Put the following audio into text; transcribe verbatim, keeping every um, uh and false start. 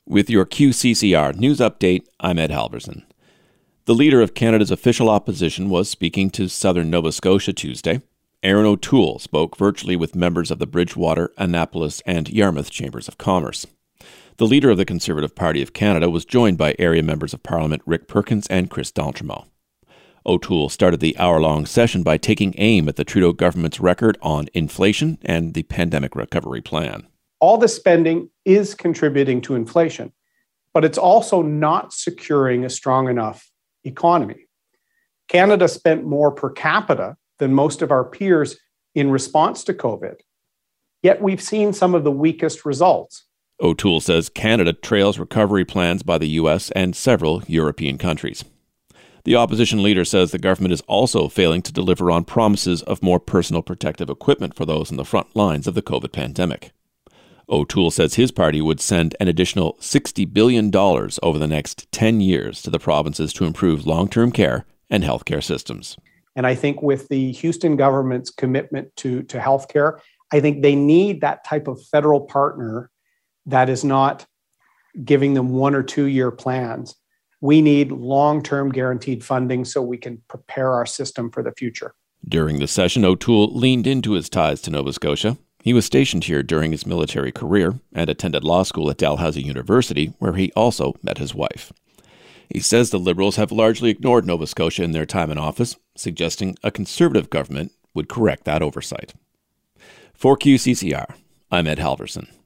With your Q C C R News Update, I'm Ed Halverson. The leader of Canada's official opposition was speaking to southern Nova Scotia Tuesday. Erin O'Toole spoke virtually with members of the Bridgewater, Annapolis, and Yarmouth Chambers of Commerce. The leader of the Conservative Party of Canada was joined by area members of Parliament Rick Perkins and Chris d'Entremont. O'Toole started the hour-long session by taking aim at the Trudeau government's record on inflation and the pandemic recovery plan. All the spending is contributing to inflation, but it's also not securing a strong enough economy. Canada spent more per capita than most of our peers in response to COVID, yet we've seen some of the weakest results. O'Toole says Canada trails recovery plans by the U S and several European countries. The opposition leader says the government is also failing to deliver on promises of more personal protective equipment for those on the front lines of the COVID pandemic. O'Toole says his party would send an additional sixty billion dollars over the next ten years to the provinces to improve long-term care and healthcare systems. And I think with the Houston government's commitment to, to healthcare, I think they need that type of federal partner that is not giving them one or two year plans. We need long-term guaranteed funding so we can prepare our system for the future. During the session, O'Toole leaned into his ties to Nova Scotia. He was stationed here during his military career and attended law school at Dalhousie University, where he also met his wife. He says the Liberals have largely ignored Nova Scotia in their time in office, suggesting a Conservative government would correct that oversight. For Q C C R, I'm Ed Halverson.